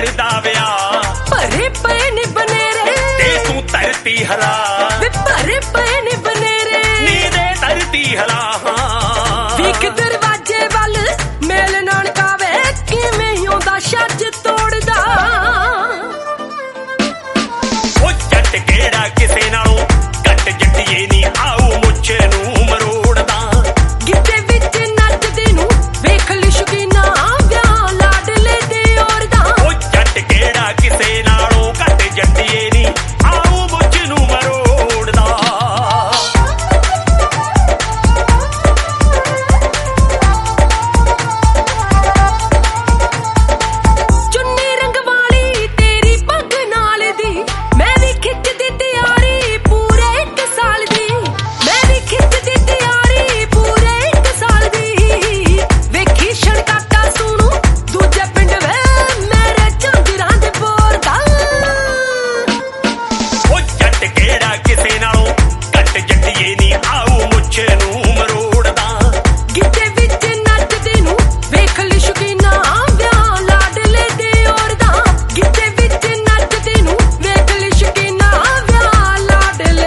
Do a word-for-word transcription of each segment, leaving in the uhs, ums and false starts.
करदा विआह भरे पे ने बनेरे ते तू धरती हला भरे पे ने बनेरे नी दे धरती हला विक दरवाजे वल मेल नानका वे किवें आउंदा छज तोड़दा ओ जट केड़ा किसे नालों घट जट्टिए नी आऊ मुछ नूं मरोड़दा गिद्दे विच नचदे नूं वेख लिशकीना विआह लाडले दे औरदा ओ जट केड़ा किसे नालों घट जट्टिए नी आऊ मुछ नूं मरोड़दा चुन्नी रंग वाली तेरी पग नाल दी मैं भी खिचदी तैयारी पूरे एक साल दी मैं भी खिचदी तैयारी पूरे एक साल दी वेखी छड़काटा सुनू दूजे पिंड वे मेरे झांजरां दे बोर दा ओ जट केड़ा किसे नालों घट जट्टिए नी आऊ मुछ नूं मरोड़दा गिद्दे विच नचदे नूं वेख लिशकीना विआह लाडले दे औरदा गिद्दे विच नचदे नूं वेख लिशकीना विआह लाडले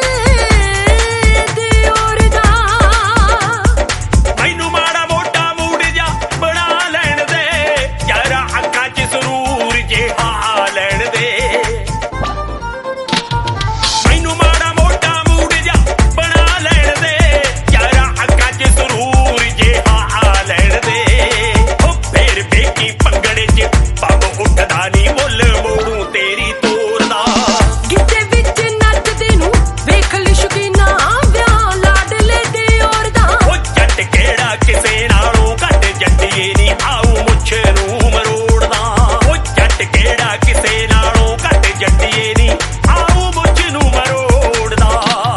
दे औरदा मैनू माड़ा मोटा मूड जा बना लैण दे यारा अखां च सुरूर जिहा लैण दे मैनू माड़ा मोटा मूड जा बना लैण दे यारा अखां च सुरूर जिहा लैण दे ओ फेर बेकी पंगड़े च पग उठदा नी मुੱਲ मोड़ू तेरी तोरदा गिद्दे विच नचदे नूं वेख लिशकीना विआह लाडले दे औरदा ओ जट केड़ा किसे नालों घट जट्टिए नी आऊ मुछ नूं मरोड़दा ओ जट केड़ा किसे नालों घट जट्टिए नी आऊ मुछ नूं मरोड़दा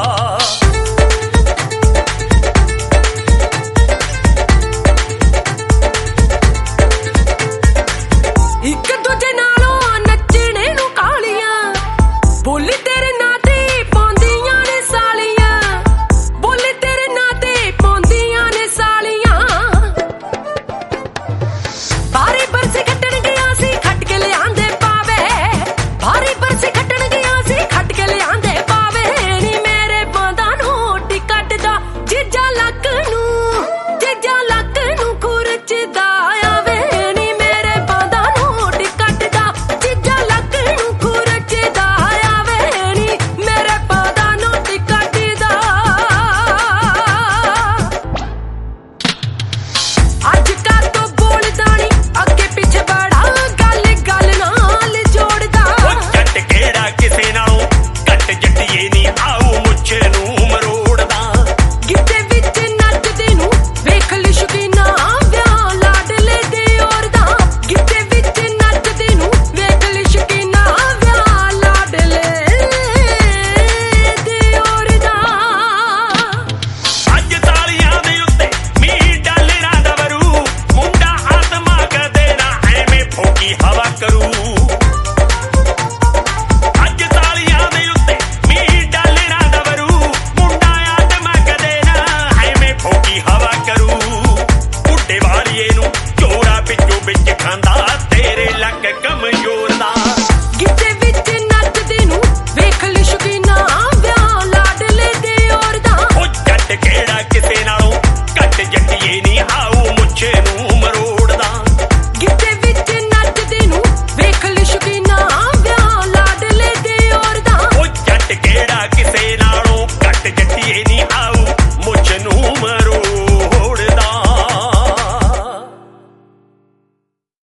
ਇੱਕ ਦੂਜੇ ਨਾਲੋਂ ਨੱਚਣੇ ਨੂੰ ਕਾਲੀਆਂ ਬੋਲੀ ਤੇਰੇ ਨਾਂ ਤੇ ਪਾਉਂਦੀਆਂ ਨੇ ਸਾਲੀਆਂ ਬੋਲੀ ਤੇਰੇ ਨਾਂ ਤੇ ਪਾਉਂਦੀਆਂ ਨੇ ਸਾਲੀਆਂ ਭਾਰੀ ਬਰਸੇ ਖੱਟਣ ਗਿਆ ਸੀ ਖੱਟ ਕੇ ਲਿਆਂਦੇ ਪਾਵੇ ਭਾਰੀ ਬਰਸੇ ਖੱਟਣ ਗਿਆ ਸੀ ਖੱਟ ਕੇ ਲਿਆਂਦੇ ਪਾਵੇ ਨੀ ਮੇਰੇ ਬਾਂਦਾਂ ਨੂੰ ਟੀ ਕੱਟਦਾ ਜੀਜਾ ਲੱਕ ਨੂੰ ਜੀਜਾ ਲੱਕ ਨੂੰ ਖੁਰਚਦਾ ਆਵੇ ਨੀ ਮੇਰੇ ਬਾਂਦਾਂ ਨੂੰ ਟੀ ਕੱਟਦਾ ਜੀਜਾ ਲੱਕ ਨੂੰ ਖੁਰਚਦਾ ਆਵੇ ਨੀ ਮੇਰੇ ਬਾਂਦਾਂ ਨੂੰ ਟੀ ਕੱਟਦਾ ਅੱਜ ਕੱਲ ਤੋਂ ਬੋਲਦਾ ਨੀ ਅੱਗੇ ਪਿੱਛੇ ਬੜਾ ਗੱਲ ਗੱਲ ਨਾਲ ਜੋੜਦਾ ओ जट केड़ा किसे नालों घट जट्टिए नी आऊ मुछ नूं मरोड़दा गिद्दे विच नचदे नूं वेख लिशकीना विआह लाडले दे औरदा गिद्दे विच नचदे नूं वेख लिशकीना विआह लाडले दे औरदा ਅੱਜ ਤਾਲੀਆਂ ਦੇ ਉੱਤੇ ਮੀਂਹ ਡਾਲਰਾਂ ਦਾ ਵਰੂ ਮੁੰਡਾ ਆਤਮਾ ਕਦੇ ਨਾ ਐਵੇਂ ਫੋਕੀ ਹਵਾ ਕਰੂ